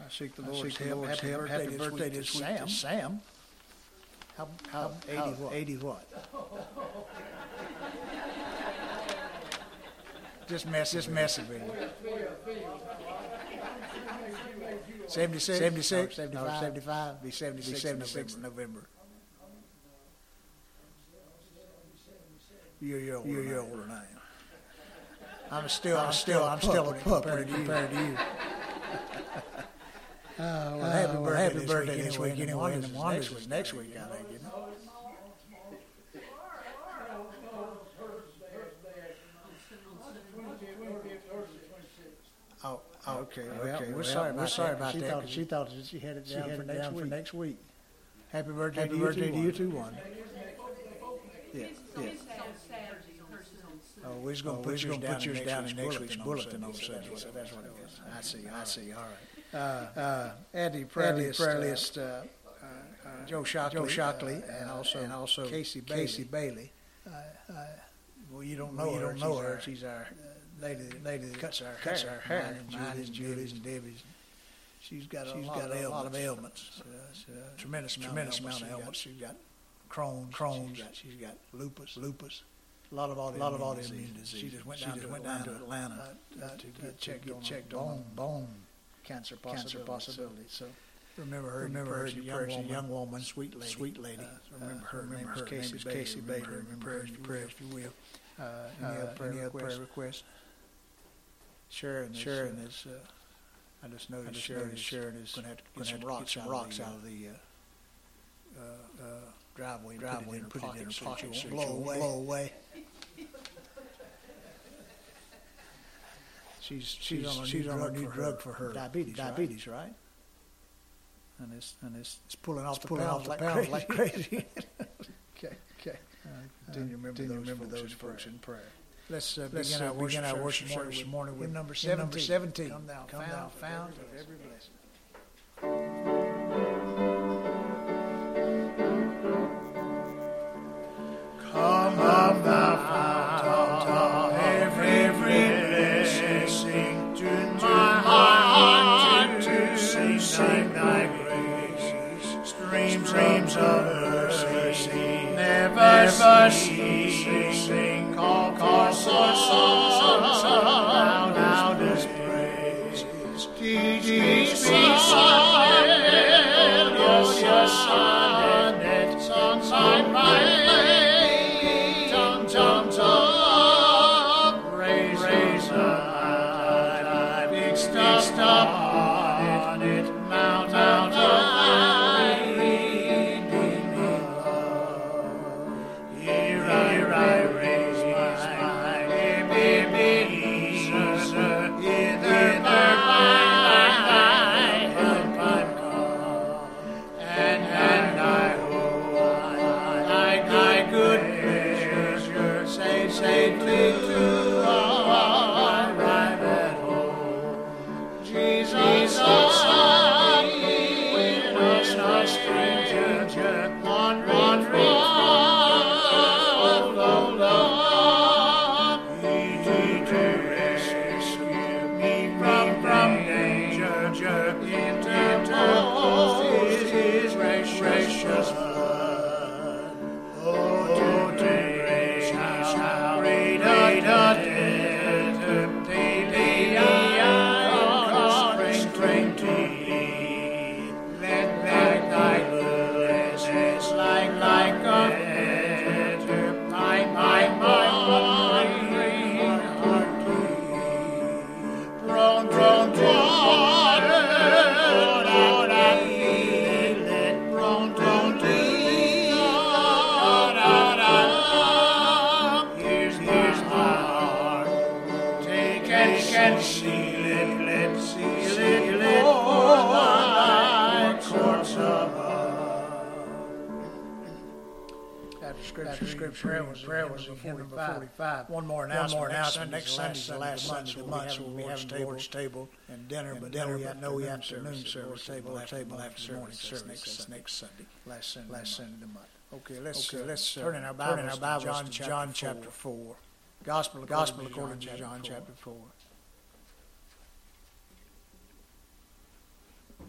I seek the Lord's help. Happy birthday this week to Sam. How 80 what? Just messing with you. 76? 75? Be 76 in November. You're older than I am. I'm still a pup compared to you. Happy birthday this week. Anyway, next week, I think, isn't it? Oh, okay. We're sorry about that. She thought she had it down for next week. Happy birthday to you too, one. Yeah. Oh, we're just going to put yours down in next week's bulletin on Sunday. So that's what it is. I see. All right. Add the prayer list. Joe Shockley, and also Casey Bailey. Well, you don't know her. She's our lady that cuts our hair. Mine is Julie's and Debbie's. She's got a lot of ailments. Tremendous amount of ailments. She's got Crohn's. She's got lupus. A lot of autoimmune disease. She just went down to Atlanta to get checked on bone cancer possibility. So remember her, young woman, sweet lady. Remember her name is Casey Bailey. Remember prayers if you will. Any other prayer requests? Sharon is. I just noticed Sharon is going to have to get some rocks out of the driveway and put it in her pocket so it won't blow away. She's on a new drug for her diabetes, right? And it's pulling off the pounds like crazy. Okay. Continue to remember those folks in prayer. Let's begin our worship service this morning with number 17. Come down, found of every blessing. Come thou fount of every blessing, to my heart to sing thy grace. Streams of mercy never ceasing, call songs loudest praises. Teach me silent, sunshine my raise a fixed upon it, mount of thy redeeming love. Here I raise my Ebenezer, hither thy help I'm come, and I hope thy good pleasure safely to arrive at home. Jesus, when a stranger wandering he to rescue me from danger, interposed his precious blood. Oh, today shall read a dead, daily constraint to thee. Let thy goodness like a fetter, my mind heart to thee. Prone to water, Lord, I feel it. Prone to thee, Here's my heart. Take and seal it. Let's seal it for thy courts above. After scripture, prayer was hymn number 45. One more announcement. Next Sunday's the last Sunday of the month, so we'll be having the Lord's table and dinner, but no afternoon service, table after morning service. Next Sunday, last Sunday of the month. Okay, let's turn in our Bibles to John chapter 4. Gospel according to John chapter 4.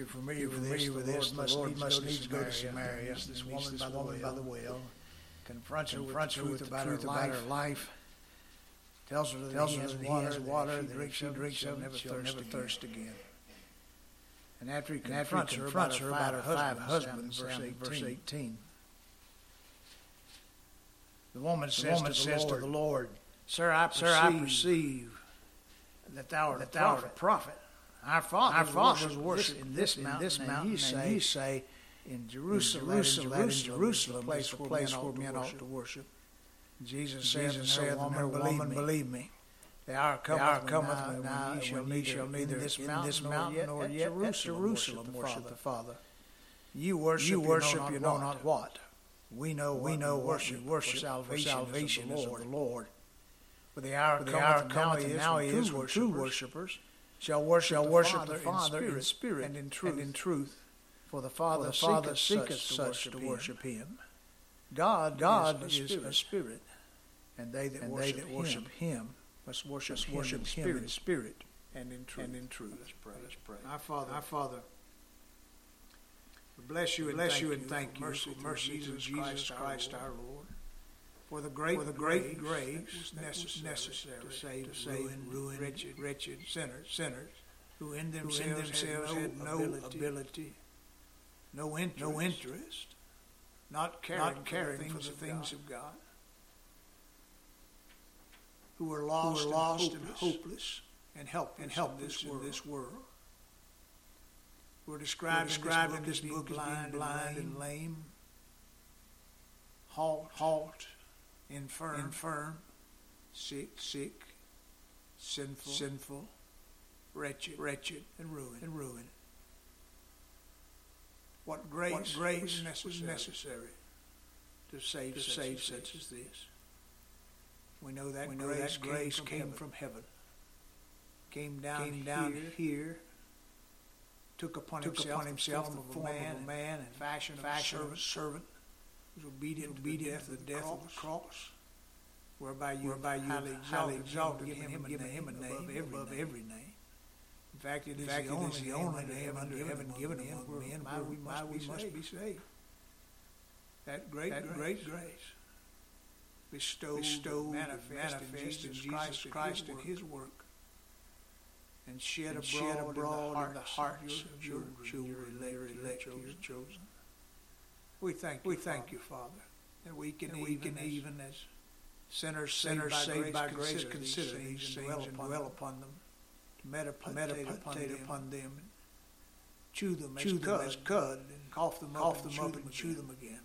You're familiar with this. The Lord must needs go to Samaria. This woman by the well confronts her with the truth about her life. Tells her that he has water, that she drinks of, never thirst again. And after he confronts her about her 5 husbands, verse 18, the woman says to the Lord, Sir, I perceive that thou art a prophet. Our fathers worship in this mountain, and ye say, in Jerusalem, the place where men ought to worship. Jesus said, Woman, believe me. The hour cometh when ye shall neither in this mountain nor yet at Jerusalem worship the Father. You worship, you know not what. We know worship for salvation is of the Lord. For the hour cometh, and now is when true worshipers shall worship the Father in spirit and in truth. For the Father seeketh such to worship him. God is a spirit, and they that worship him must worship him in spirit and in truth. Let's pray. Our Father, we bless you and thank you for mercy to Jesus Christ our Lord. For the great grace that was necessary to save ruined, wretched sinners who in themselves had no ability, no interest, not caring for the things of God, who were lost and hopeless and helpless in this world. We're described in this book as being blind and lame, halt, infirm, sick, sinful, wretched, and ruined. What grace was necessary to save such as this. We know that grace came from heaven, came down here, took upon himself the form of a man and fashion of a servant, was obedient to the death of the cross, whereby you highly exalted him and given him a name above every name. In fact, it is the only name under heaven given among men whereby we must be saved. That great grace bestowed, manifest in Jesus Christ in his work, and shed abroad in the hearts of your elect, your chosen. We thank you, Father, that we can even as sinners saved by grace consider these things and dwell upon them, to meditate upon them, and chew them as cud, and cough them up and chew them again.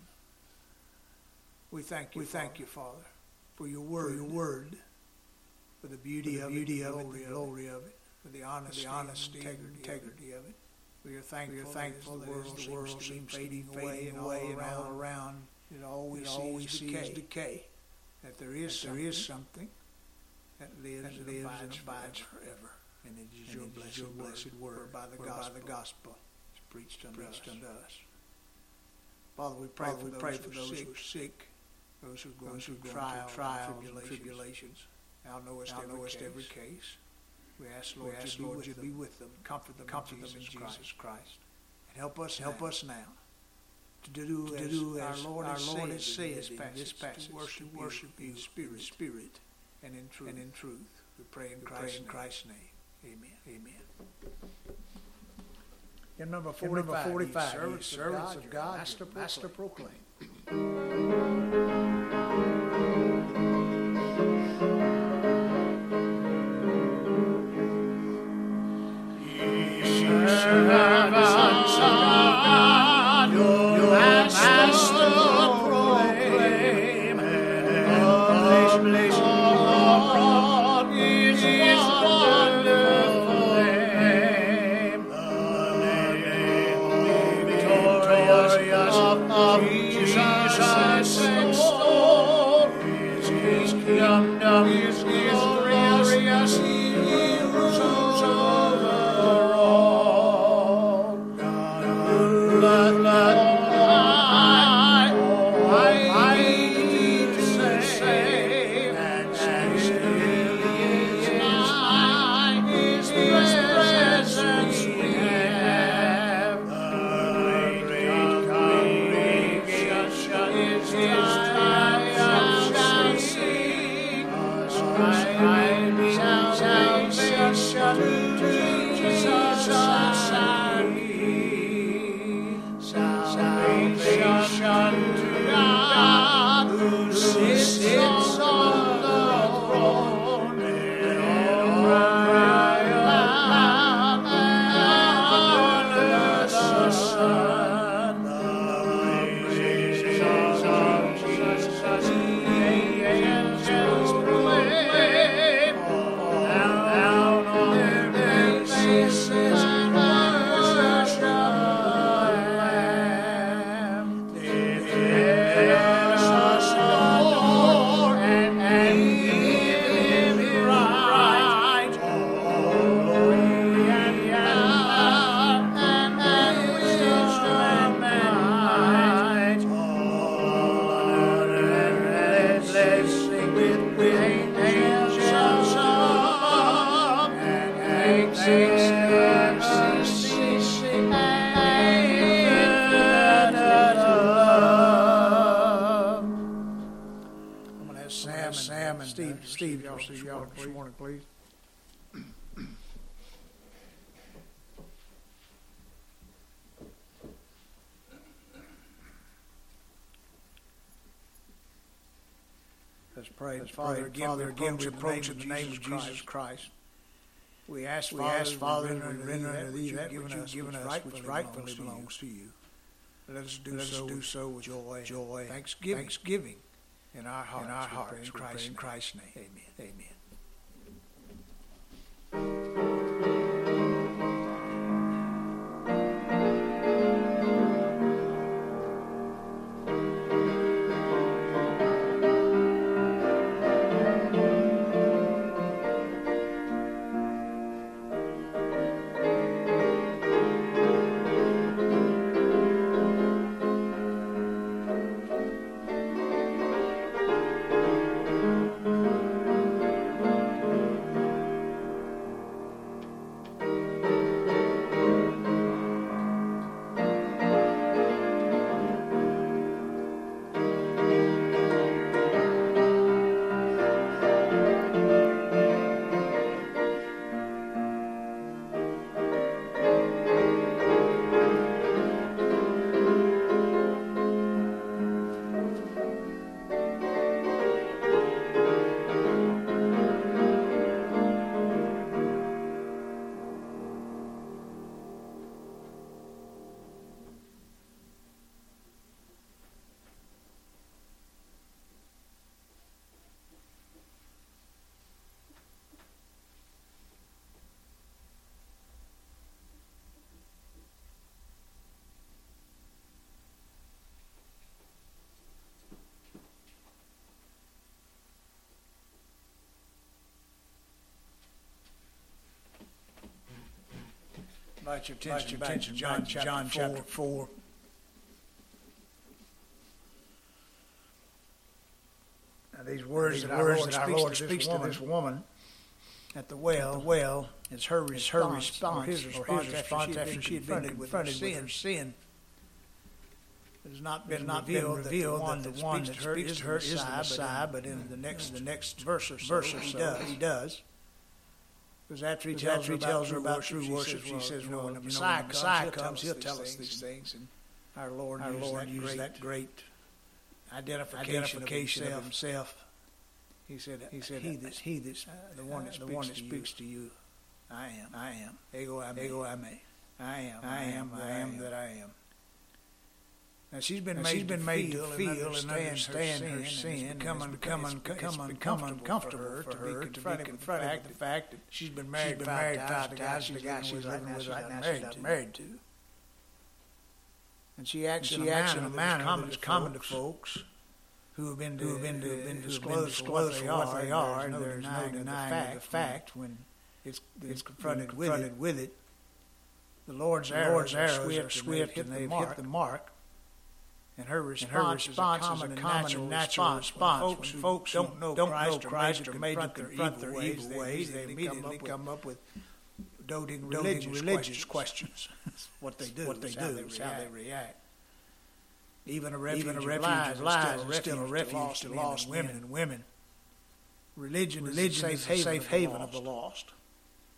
We thank you, Father, for your word, for the beauty of it, the glory of it, for the honesty and integrity of it. We are thankful that as the world seems fading away and all around, it always sees decay. That there is something that lives and abides forever. And it is your blessed word by the gospel is preached unto us. Father, we pray for those who are sick, those who go through trials and tribulations. Thou knowest every case. We ask, Lord, you be with them, comfort them in Jesus Christ. And help us now to do as our Lord has said in this passage, worship you in spirit and in truth. We pray in Christ's name. Amen. Hymn number 45, Servants of God, Master proclaim. Servants of God, your Master proclaim, publish abroad his wonderful name. The name victorious of Jesus, Steve, y'all see y'all this morning, please. Let's pray. Father, again we approach in the name of Jesus Christ. We ask, Father, and render unto Thee that which You've given us, which rightfully belongs to You. Let us do so with joy, thanksgiving in our hearts. In Christ's name. Amen. Invite your attention back to John chapter 4. Now these words that our Lord speaks to this woman at the well is her response, or his response after she had been confronted with her sin. It has not been revealed that the one that speaks to her is the Messiah, but in the next verse or so he does. Because after he tells her about true worship, she says, when the Messiah comes, he'll tell us these things. And our Lord used that great identification of himself. He said, he that's the one that speaks to you. I am. Ego eimi. I am that I am. Now she's been made to feel and understand her sin, and become uncomfortable for her to be confronted with the fact that she's been married 5 times to the guy she's living with right now, she's not married to. And she acts in a manner that's common to folks who have been disclosed for what they are, and there's no denying the fact when it's confronted with it. The Lord's arrows are swift and they've hit the mark. And her response is a common natural response. When folks don't know Christ or made to confront their evil ways, they immediately come up with doting religious questions. What they do, how they react. Even a refuge of lies is still a refuge to lost men and women. Religion is a safe haven of the lost.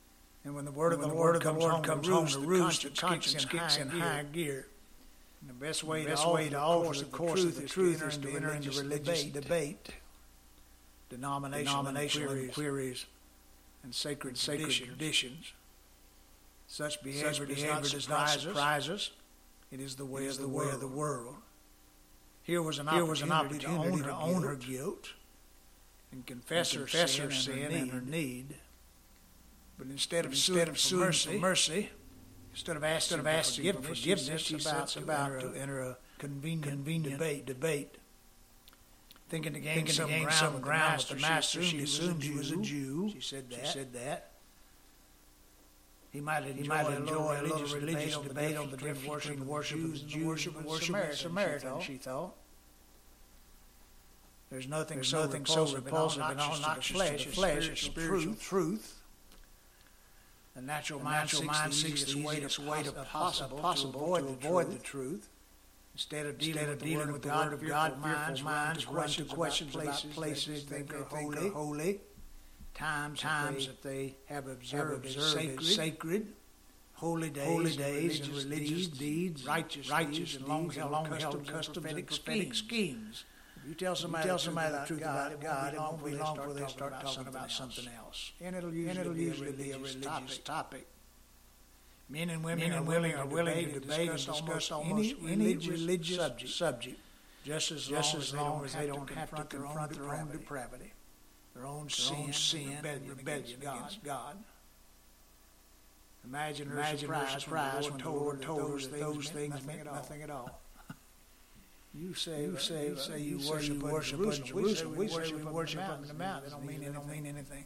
And when the word of the Lord comes home to roost, the conscience kicks in high gear. And the best way to alter the course of the truth is to enter into religious debate, denominational queries, and sacred traditions. Such behavior does not surprise us. It is the way of the world. Here was an opportunity to own her guilt and confess her sin and her need. But instead of suing for mercy, instead of asking for forgiveness, she sets about to enter a convenient debate, thinking to gain some ground with the master. She assumed he was a Jew. She said that. He might enjoy a little religious debate on the difference between the worship of Jews and worship of Samaritans, she thought. There's nothing so repulsive and not flesh as spiritual truth. The natural mind seeks the easiest way possible to avoid the truth. Instead of dealing with the Word of God, fearful minds run to questions about places they think are holy, times that they have observed as sacred, holy days and religious deeds, righteous and long-held customs and prophetic schemes. If you tell somebody the truth about God, it won't be long before they start talking about something else. And it'll usually be a religious topic. Men and women are willing to debate and discuss almost any religious subject, just as long as they don't have to confront their own depravity, their own sin, rebellion against God. Imagine her surprise when the Lord told her that those things meant nothing at all. You say you worship in Jerusalem. We say we worship up in the mountain. That don't mean anything.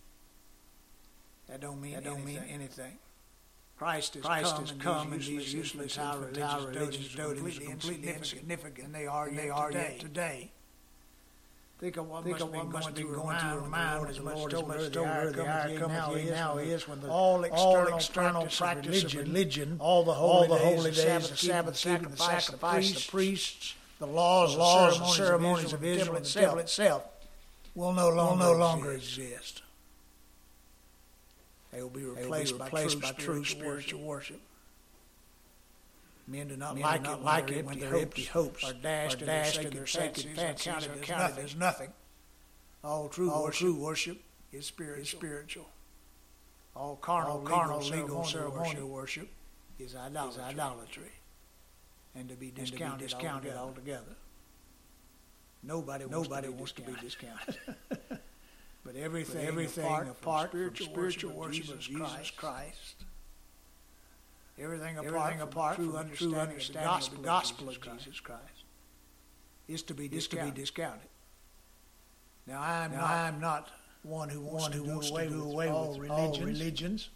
That don't mean anything. Christ has come, and these useless religious doties are completely insignificant. And they are yet today. Think of what must be going through her mind as the Lord has told her the hour now is when all external practice of religion, all the holy days, the Sabbath keeping, the sacrifice, the priests, the laws and ceremonies of Israel itself will no longer exist. They will be replaced by true spiritual worship. Men do not like it when their empty hopes are dashed and their sacred fancies are counted as nothing. All true worship is spiritual. All carnal, legal, ceremonial worship is idolatry, and to be discounted altogether. Nobody wants to be discounted. But everything apart from spiritual worship of Jesus Christ, everything apart from true understanding of the gospel of Jesus Christ, is to be discounted. Now I'm not one who wants to do away with all religions.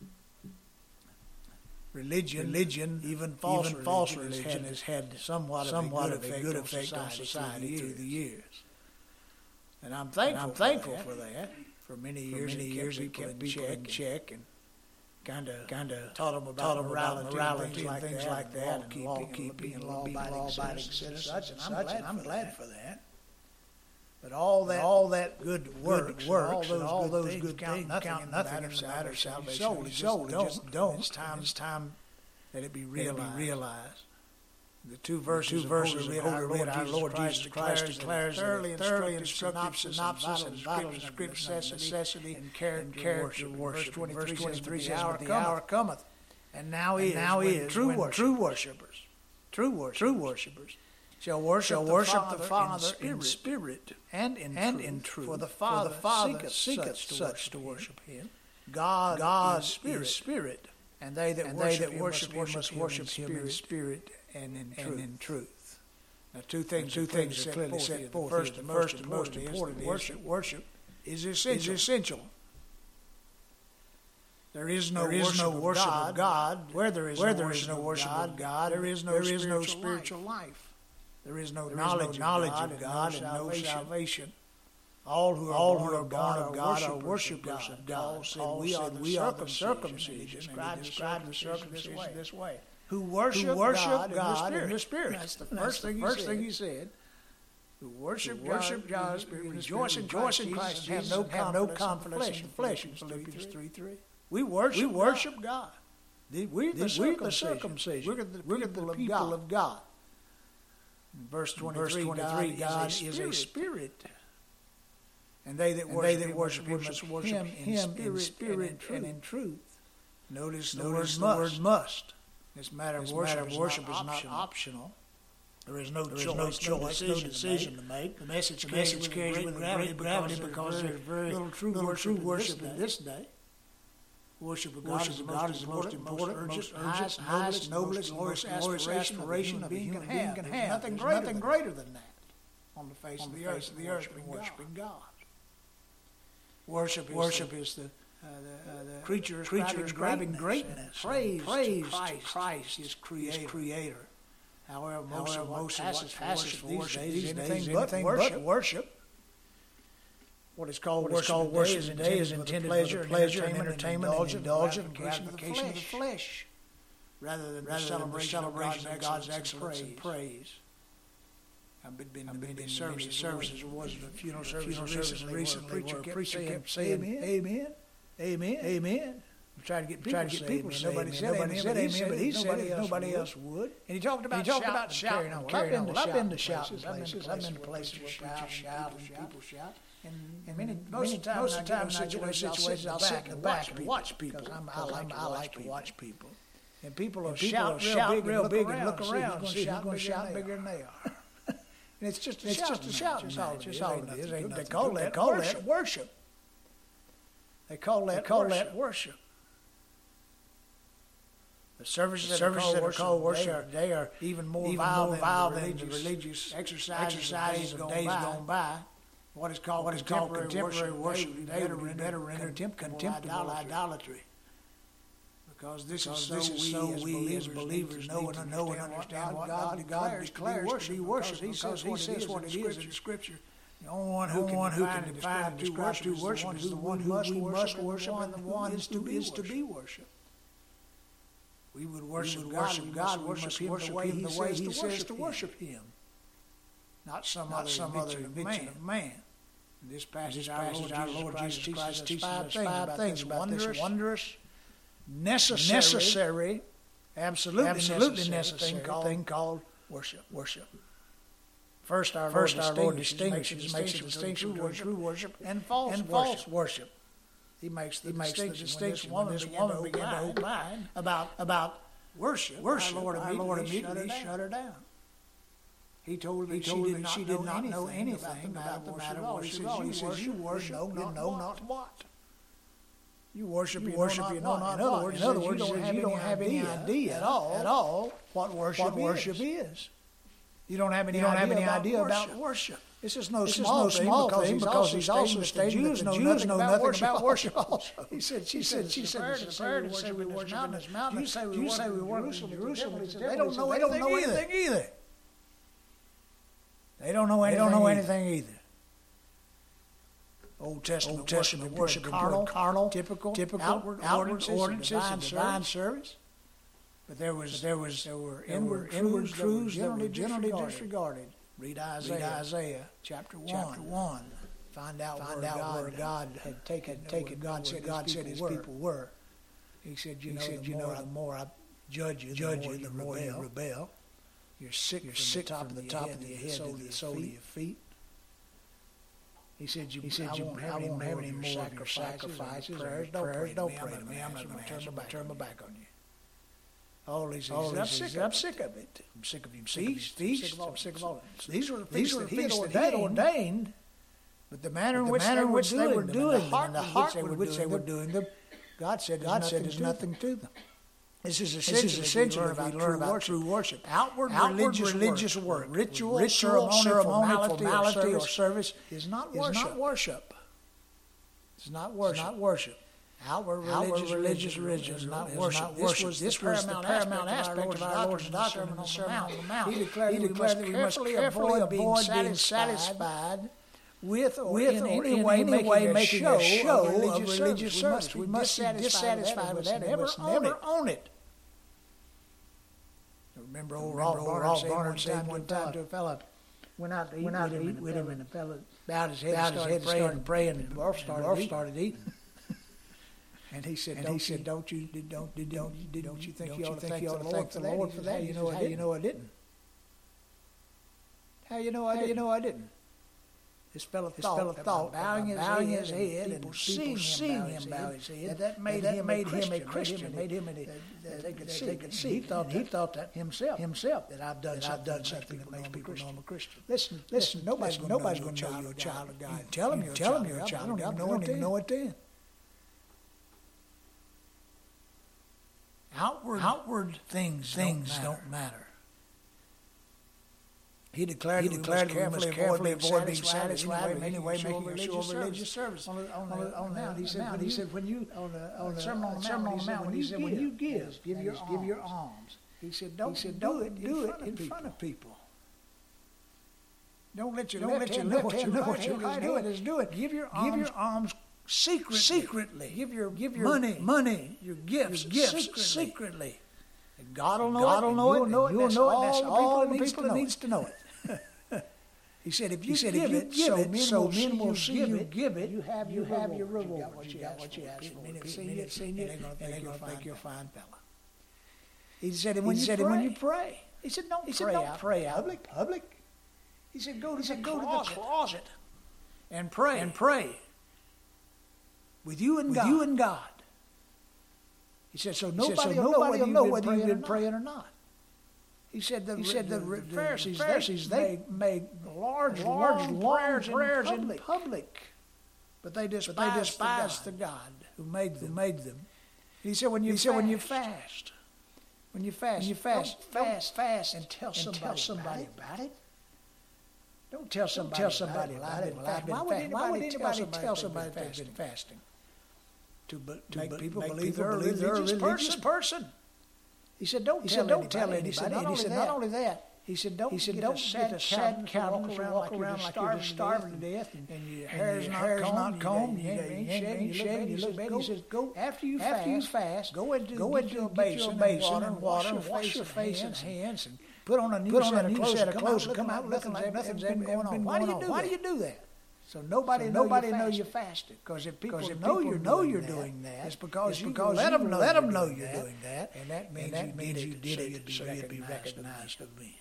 Religion, even false religion, has had somewhat of a good effect on society through the years. And I'm thankful for that. For many years, it kept people in check and kind of taught them about morality and things like that, and law-keeping and law-abiding citizens and such. And I'm glad for that. But all that good works, all those good things count nothing in the matter of salvation. Solely just don't. It's time that it be realized. The two verses of our Lord Jesus Christ declares thoroughly instructive synopsis and vital scripture necessity and character worship. Verse 23 says, "But the hour cometh, and now is true worshipers shall worship the Father in spirit and in truth. For the Father seeketh such to worship Him. God is spirit, and they that worship Him must worship Him in spirit and in truth." Now, two things are clearly set forth. First and most important, worship is essential. There is no worship of God. Where there is no worship of God, there is no spiritual life. There is no knowledge of God and no salvation. All who are born of God are worshipers of God. We are the circumcision. Describe the circumcision this way. Who worship God in the Spirit. That's the first thing he said. Who worship God in the Spirit. Rejoice in Christ and have no confidence in the flesh. In Philippians 3:3. We worship God. We're the circumcision. We're the people of God. In verse 23, God is a spirit. And they that worship him must worship him in spirit and in truth. Notice the word must. This matter of worship is not optional. There is no decision to make. The message carries with gravity because there's very little true worship in this day. Worship of God is the most important, urgent, highest, noblest, glorious aspiration of a human being can have. There's nothing greater than that on the face of the earth than worshiping God. Worship is the creature ascribing greatness, praise to Christ, his creator. However, most of what passes for worship these days is anything but worship. What is called worship today is intended pleasure, entertainment, indulgence, gratification of the flesh, rather than the celebration of God's excellence and praise. I've been in services. There was a funeral service recently where a preacher kept saying, "Amen, amen, amen." Tried to get people to say nobody said amen, but he said it, nobody else would. And he talked about shouting. I've been to shouting places. I've been to places where preachers shout and people shout. And most of the time, I get in situations, I'll sit in the back and watch people. Because I like to watch people. And people will shout real big and look around and see who's going to shout bigger than they are. And it's just a shout. That's all it is. They call that worship. They call that worship. The services that are called worship, they are even more vile than the religious exercises of days gone by. What is called contemporary worship better rendered contemptible idolatry. Because this is so we as believers know and understand what God declares to be worship. He says what it is in the Scripture. The only one who can define true worship is the one who we must worship, and the one is to be worshipped. We would worship God, worship him the way he says to worship him. Not some other invention of man. In this passage, our Lord Jesus Christ teaches us five things about this wondrous, necessary, absolutely necessary thing called worship. First, our Lord makes a distinction between true worship and false worship. He makes the distinction when this woman began to opine about worship. Our Lord immediately shut her down. He told her she did not know anything about the matter of worship. He says, "You worship, know not what. You worship, you know not what." In other words, you don't have any idea at all what worship is. You don't have any idea about worship. This is no small thing because he's also stating that the Jews know nothing about worship also. She said, it's fair to say we worship in this mountain. You say we worship in Jerusalem. They don't know anything either. They don't know anything either. Old Testament worship carnal, typical, outward ordinances, divine service. But there were inward truths that were generally disregarded. Read Isaiah chapter 1. Find out where God had taken. God said his people were. He said, the more I judge you, the more you rebel. You're sick from the top of your head to the sole of your feet. He said, I won't have any more sacrifices, prayers. Don't pray to me. I'm not going to turn my back on you. All these things. I'm sick of it. I'm sick of you. Feasts. I'm sick of all of it. These were the feasts that he had ordained. But the manner in which they were doing them, and the heart in which they were doing them, God said there's nothing to them. This is essential if we learn about true worship. Outward religious work, ritual, ceremonial, formality, or service is not worship. It's not worship. Outward religious is not worship. This was the paramount aspect of our Lord's doctrine in the Sermon on the Mount. He declared that we must carefully avoid being satisfied with or in any way making a show of religious service. We must be dissatisfied with that and never own it. Remember old Rolf Barnard said one time to a fellow, went out to eat with him, and the fellow bowed his head and started praying, and Rolf started eating. And he said, don't you think you ought to thank the Lord for that? How you know I didn't? How you know I didn't? This fellow thought, bowing his head and seeing him bow his head, that made him a Christian. They could see. He thought that himself that I've done something that makes people know I'm a Christian. Listen. Nobody's going to know you're a child of God. Tell them you're a child of God. I don't even know it then. Outward things don't matter. He declared we must carefully avoid being satisfied in any way, making a show of religious service. On the Mount, he said, when you on the Sermon on the Mount, when you give your alms. He said, don't do it in front of people. Don't let your left hand know what your right hand is doing. Give your alms secretly. Give your money, your gifts secretly. And God will know it. You'll know it. That's all the people that needs to know it. He said, if you give it, so men will see you give it. You have your reward. You got what you asked for. Men have seen you, and they're going to think you're a fine fella. He said, and when you pray, he said, don't pray out public. He said, go to the closet and pray with you and God. He said, so nobody will know whether you've been praying or not. He said the Pharisees they made large prayers in public, but they despised the God who made them. He said when you fast, fast and tell somebody about it. Don't tell somebody about it. Why would anybody tell somebody that they've been fasting? To make people believe they're a religious person. He said, don't tell anybody. He said, not only that. He said, don't get a sad countenance and walk around like you're starving to death, and your hair's not combed, you ain't shaved, you look bad. He says, go after you fast, go into a basin and wash your face and hands, and put on a new set of clothes and come out looking like nothing's been going on. Why do you do that? So nobody know you fasted. Because if people know you're doing that, it's because you let them know you're doing that, and that means you did it so you'd be recognized of men.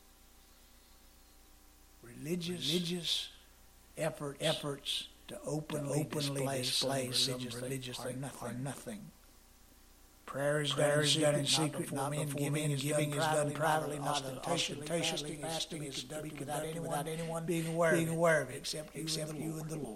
Religious efforts to openly display some religious thing are nothing. Prayer is done in secret, not before men. Giving is done privately, not ostentatiously. Fasting is done without anyone being aware of it, except you and the Lord.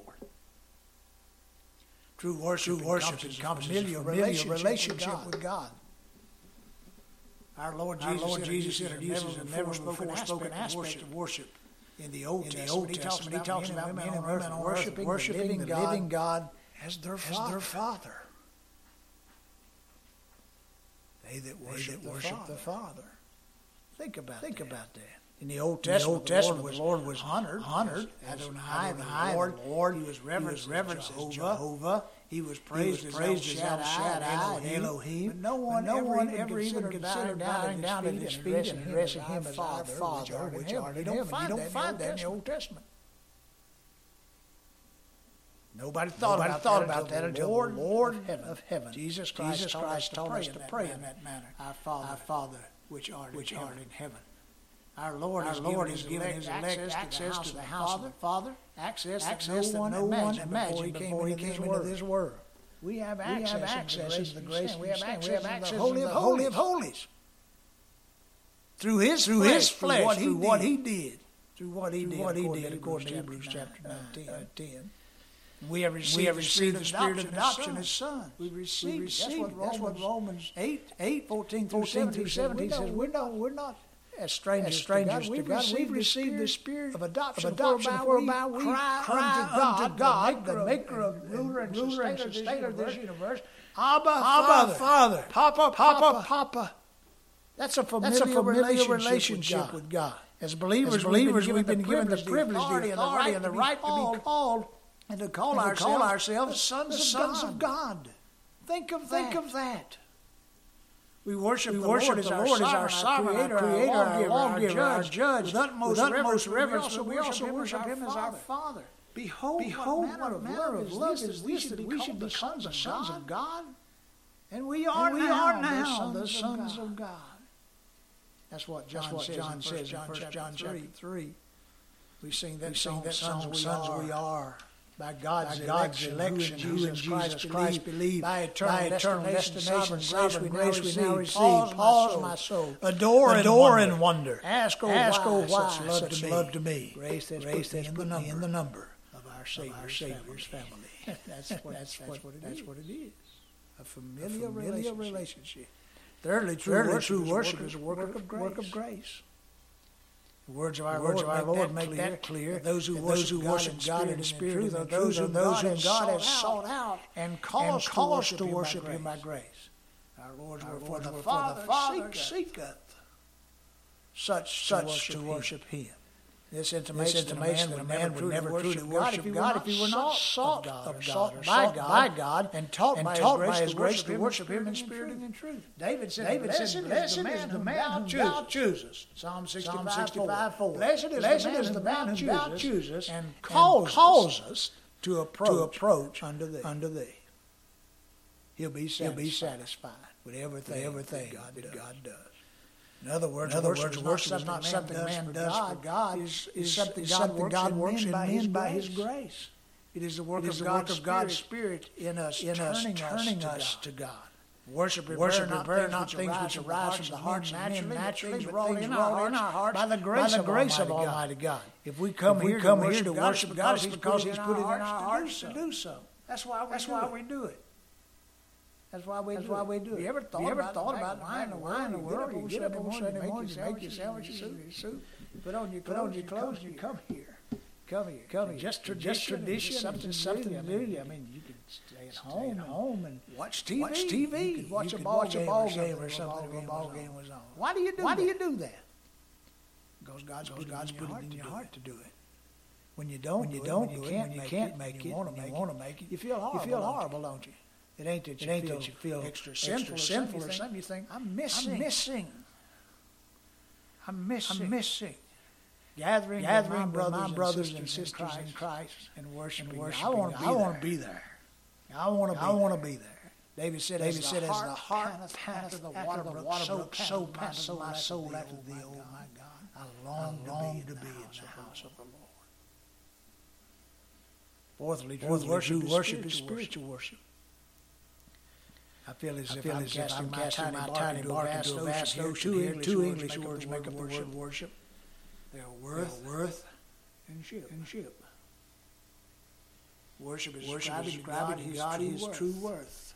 True worship encompasses a relationship with God. Our Lord Jesus introduces a never-before-spoken aspect of worship in the Old Testament. He talks about men and women on worshiping the living God as their Father. They that worship the Father. Think about that. In the Old Testament, the Lord was honored. Adonai, the Lord. He was reverenced as Jehovah. He was praised as El Shaddai, Elohim. But no one ever even considered bowing down at his feet and addressing him as our Father, which art in heaven. You don't find that in the Old Testament. Nobody thought about that until the Lord of heaven, Jesus Christ taught us to pray in that manner. Our Father, which art in heaven. Our Lord has given His elect access to the house of the Father, access that no one imagined before He came into this world. We have access into the grace. We have access to the Holy of Holies. Through His flesh, through what He did, according to Hebrews chapter 10. We have received the spirit of adoption as sons. We received. That's what Romans 8:14 through 17 says. We're not as strangers to God. We've received the spirit of adoption whereby we cry unto God, the maker of ruler and sustainer of this universe. Abba, Father. Papa. That's a familiar relationship with God. As believers, we've been given the privilege, the authority, and the right to be called and to call ourselves sons of God. Think of that. We worship the Lord as our sovereign, our creator, our lawgiver, our judge, with utmost reverence. We also worship Him as our Father. Behold, what manner of love is this that we should become the sons of God? And we are now the sons of God. That's what John says in 1 John chapter 3. We sing that song, sons we are. By God's election, who in Jesus Christ believe, by eternal destination, sovereign grace we now receive. Pause, my soul. Adore and wonder. Ask, oh, why such love to me. Grace that's in the number of our Savior's family. That's what it is. A familiar relationship. Thirdly, true worship is a work of grace. The words of our Lord make that clear. Those who worship God in spirit and those whom God has sought out and caused to worship Him by grace. Our Lord's word, for the Father seeketh such to worship Him. This intimates that a man would never truly worship God if he were not sought by God and taught by His grace to worship Him in spirit and in truth. David said, blessed is the man whom thou choosest. Psalm 65:4. Blessed is the man whom thou choosest and calls us to approach unto thee. He'll be satisfied with everything that God does. In other words, worship is not something man does for God. Is something God works in men by His grace. It is the work of God's Spirit in us, turning us to God. Worship repair not things which arise from the hearts of men naturally, but things wrought in our hearts by the grace of Almighty God. If we come here to worship God, it's because He's put it in our hearts to do so. That's why we do it. That's why we do it. You ever thought about buying a wine in the world? You get up on Sunday morning, you make your sandwiches, soup, put on your clothes, and you come here. Come here. Just tradition, something to do. I mean, you could stay at home and watch TV. You could watch a ball game or something if a ball game was on. Why do you do that? Because God's put it in your heart to do it. When you don't, you can't make it. You want to make it. You feel horrible, don't you? It ain't that you feel extra sinful or something. You think, I'm missing. Gathering with my brothers and sisters in Christ and worshiping. I want to be there. I want to be there. David said, as the heart panteth the water brook, so panteth my soul after thee, O my God. I long to be in the house of the Lord. Fourthly, true worship is spiritual worship. I feel as if I'm casting my tiny bark into a vast ocean. Two English words make up the word worship. They are worth and ship. Worship is describing God His true worth.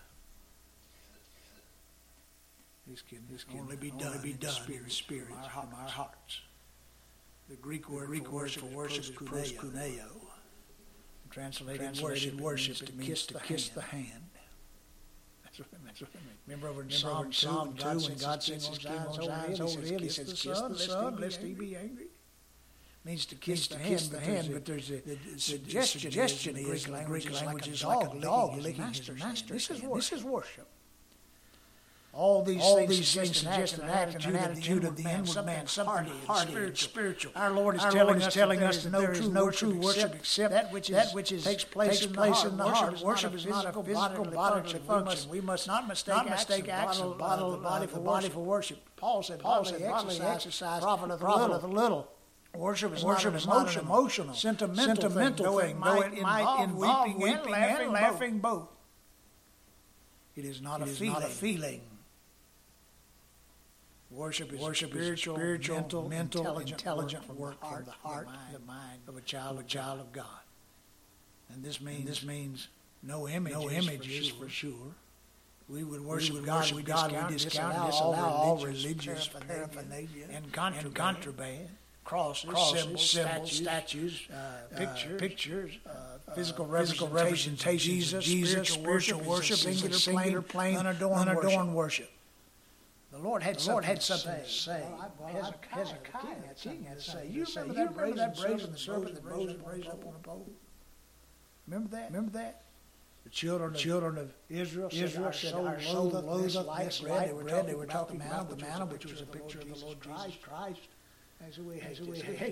This can only be done in the spirit, from our hearts. The Greek word for worship is proskuneo. Translated worship to kiss the hand. Remember over in Psalm 2 when God sings His king on Zion's hill, He says, kiss the Son, lest He be angry. Means to kiss the hand, but there's a suggestion in the Greek language is like a dog licking his master. This is worship. All these things suggest an attitude of the inward man, something hearty, spiritual. Our Lord is telling us that there is no true worship except that which takes place in the heart. Worship is not a physical bodily function. We must not mistake acts of the body for worship. Paul said, bodily exercise profiteth a little. Worship is not an emotional, sentimental thing, though it might involve weeping and laughing both. It is not a feeling. Worship is spiritual, mental, intelligent work from the heart, the mind of a child of God. And this means no images for sure. We would worship God. We discount all religious paraphernalia and contraband. Crosses, symbols, statues, pictures, physical representation, Jesus, spiritual worship, singular, plain, unadorned worship. The Lord had something to say. Hezekiah, the king, had to say. You remember that brazen serpent that rose up on a pole? Remember that? The children of Israel said, our soul loatheth this bread. They were talking about the manna, which was a picture of the Lord Jesus Christ. We hate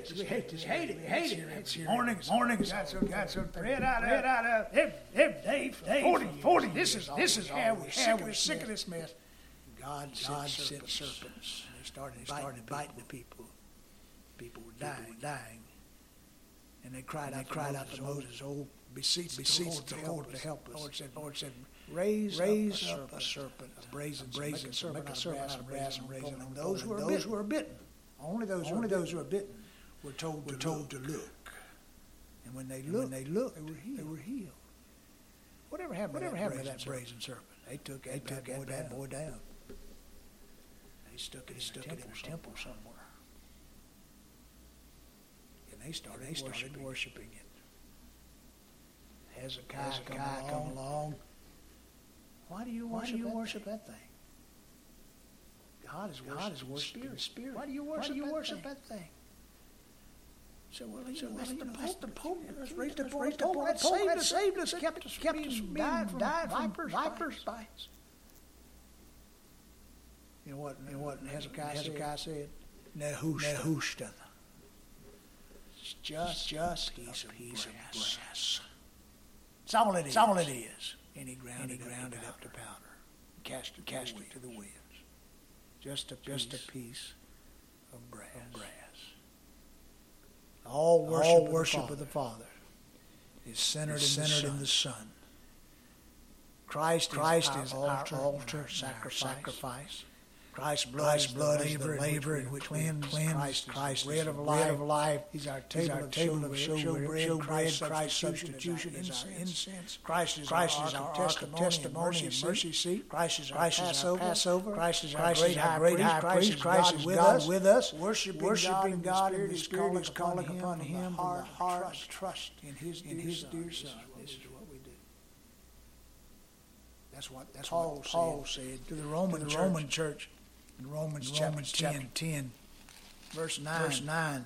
it. Mornings, got some bread out of every day for 40 This is all we're sick of this mess. God sent serpents. They started biting the people. People were dying. And they cried out to Moses, beseech the Lord to help us. The Lord said, raise up a serpent, a brazen serpent, make a serpent out of brass and raise it on those who are bitten. Only those who are bitten were told to look. And when they looked, they were healed. Whatever happened to that brazen serpent? They took that boy down. They stuck it in a temple somewhere. And they started worshiping it. Hezekiah come along. Why do you worship that thing? God is worshiping spirit. Why do you worship that thing? So that's the Pope. Let's raise the Pope. That saved us. Kept us died from vipers' bites. You know what Hezekiah said? Nehushtan. It's just a piece of grass. That's all it is. And he ground it up to powder. Cast it to the winds. Just a piece of brass. All worship of the Father is centered in the Son. Christ is our altar sacrifice. Christ's blood is the laver in which cleanse. Christ is the bread of life. He's our table of showbread. Christ's substitution is our incense. Christ is our ark of testimony and mercy seat. Christ is our Passover. Christ is our great high priest. Christ is God with us. Worshiping God in the Spirit is calling upon Him with heart trust in His dear Son. This is what we do. That's what Paul said to the Roman church. In Romans chapter 10, verse 9.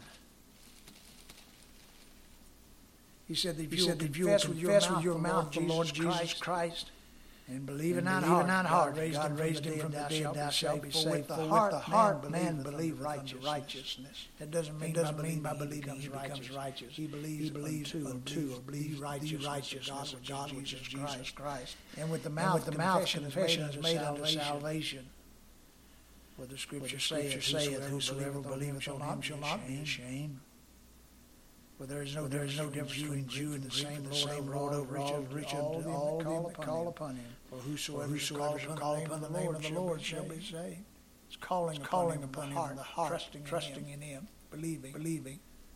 He said that if you confess with your mouth the Lord Jesus Christ and believe in thine heart God raised him from the dead, thou shalt be saved. For with the heart man believeth unto righteousness. That doesn't mean by believing he becomes righteous. He believes unto or believes righteous of God which is Jesus Christ. And with the mouth confession is made unto salvation. For the Scripture saith, whosoever believeth on him shall not be ashamed. For there is no difference between Jew and the same Lord over all, rich unto all them that call upon him. For whosoever shall call upon the name of the Lord shall be saved. It's calling upon him, the heart, trusting in him, believing.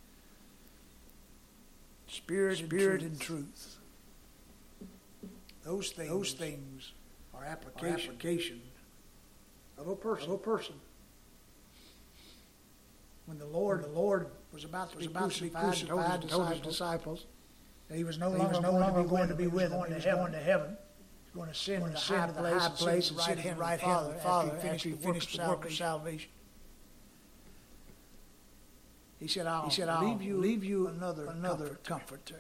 Spirit and truth. Those things are application of a person. When the Lord was about to be crucified, told his disciples that he was no longer going to be with them. He was going to heaven. He was going to ascend to the high place and sit at the right hand of the Father after he finished the work of salvation. He said, I'll leave you another comforter.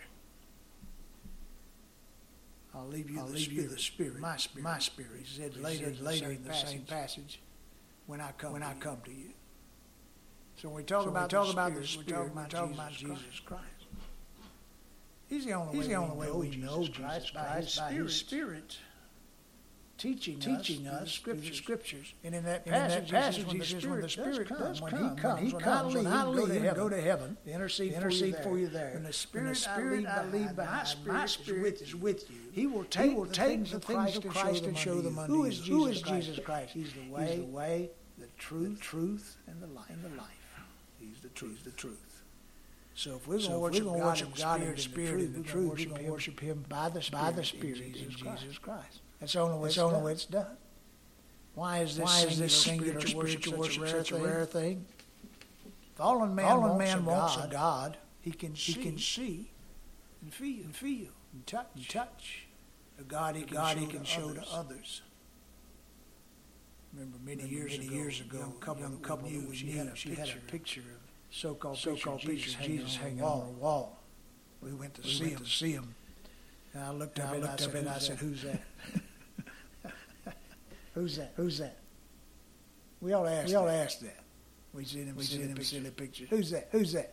I'll leave you the Spirit, my Spirit. He said later in the same passage, when I come to you. So when we talk about the Spirit, we're talking about Jesus Christ. He's the only way we know Jesus Christ by His Spirit teaching us Scriptures. And in that passage, when the Spirit does come, when He comes, when I go to heaven, to intercede for you there. When the Spirit I leave behind, my Spirit is with you. He will take the things of Christ and show them unto you. Who is Jesus Christ? He's the way, the truth, and the life. He's the truth. So if we're going to worship God in the Spirit and the truth, we're going to worship Him by the Spirit in Jesus Christ. That's the only way it's done. Why is this singular spiritual worship such a rare thing? Fallen man wants a God he can see and feel and touch. A God he can show to others. Remember many years ago, a couple that we knew, she had a picture of so-called pictures of Jesus hanging on the wall. We went to see him. And I looked up and I said, who's that? Who's that? We ought to ask that. We see them silly pictures. Who's that? Who's that?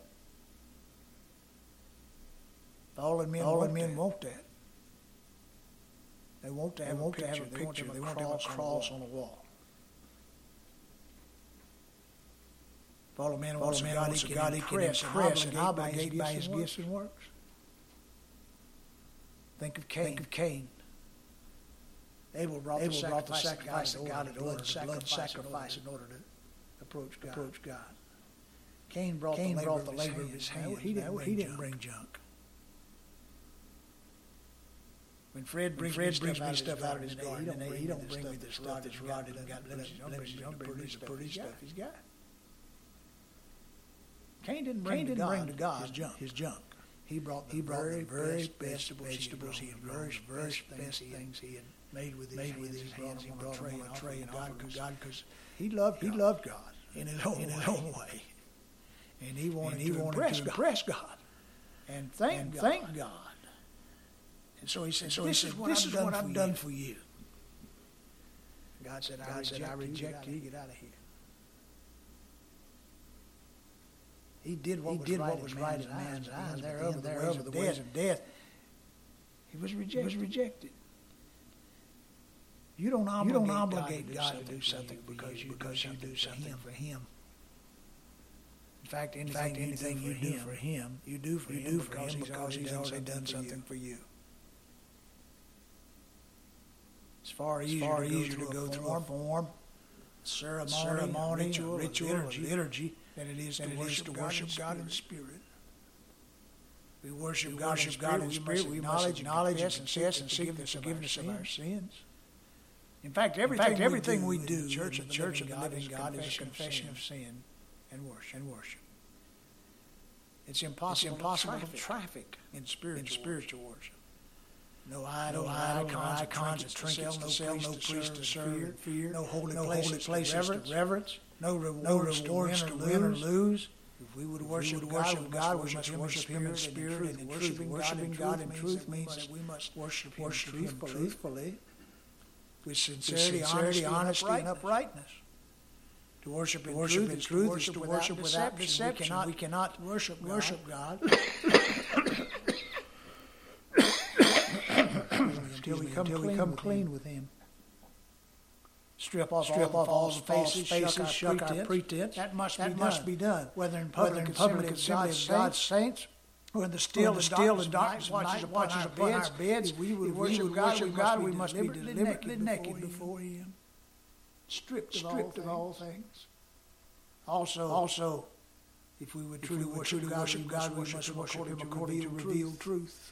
Fallen men want that. They want to have a picture. They want to have a cross on the wall. Fallen man wants a God he can impress and obligate by his gifts and works. Think of Cain. Abel brought the sacrifice that God had ordered, the blood sacrifice in order to approach God. Cain brought the labor of his hand. He didn't bring junk. When Fred brings me stuff out of his garden, he don't bring me the stuff that's rotted and got blemishes. Don't bring me the pretty stuff he's got. Cain didn't bring to God his junk. He brought the very best vegetables he had, very best things he had made with his hands. He brought them on a tray and offered to God because he loved God in his own way, and he wanted to impress God and thank God. And so he said, "This is what I've done for you." God said, "I reject you. Get out of here." He did what was right in man's eyes. Thereof the ways of death. He was rejected. You don't obligate God to do something because you do something for Him. In fact, anything you do for Him, you do for Him because He's already done something for you. It's far easier to go through a form, ceremony, ritual, liturgy, than it is to worship God in spirit. We worship God in spirit. We acknowledge and confess and seek the forgiveness of our sins. In fact, everything we do in the church of the living God is a confession of sin and worship. It's impossible to traffic in spiritual worship. No idol, conscience to sell, no priest to serve, fear, no holy places to reverence, no rewards to win or lose. If we would worship God, we must worship Him in spirit and worshiping God in truth means that we must worship Him truthfully, with sincerity, honesty, and uprightness. To worship in truth is to worship without deception. We cannot worship God until we come clean with Him. Strip off all the faces, shuck our pretense. That must be done. Whether in public assembly of God's saints, or in the still and darkness watches upon our beds, if we would worship God, we must be deliberately naked before Him, stripped of all things. Also, if we would truly worship God, we must worship Him according to revealed truth.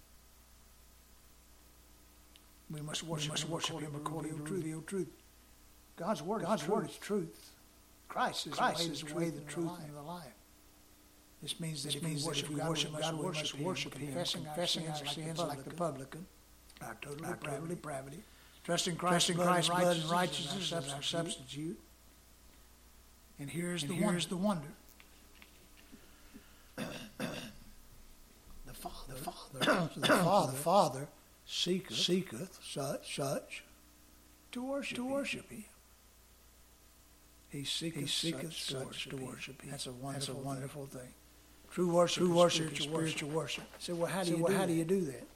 We must worship Him according to revealed truth. God's word is truth. Christ is the way, the truth, and the life. This means that if we worship God, we must worship Him, confessing our sins like the publican, our total depravity, trusting Christ's blood and righteousness as our substitute. And here's the wonder. The Father seeketh such to worship Him. He seeketh such to worship Him. That's a wonderful thing. True worship is spiritual worship. So, well, how do you do that?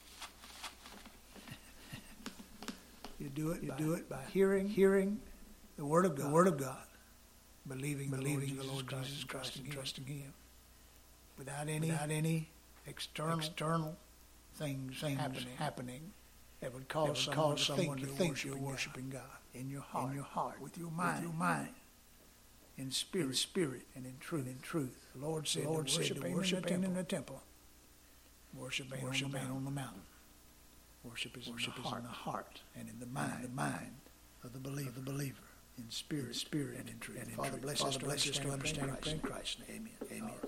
You do it by hearing the Word of God, believing the Lord Jesus Christ and trusting Him, without any external things happening that would cause someone to think you're worshiping God in your heart, with your mind. In spirit and in truth. The Lord said to worship Him in the temple. Worship Him on the mountain. Worship is in the heart and in the mind of the believer. In spirit and in truth. Father, bless us to understand Christ's name. Amen.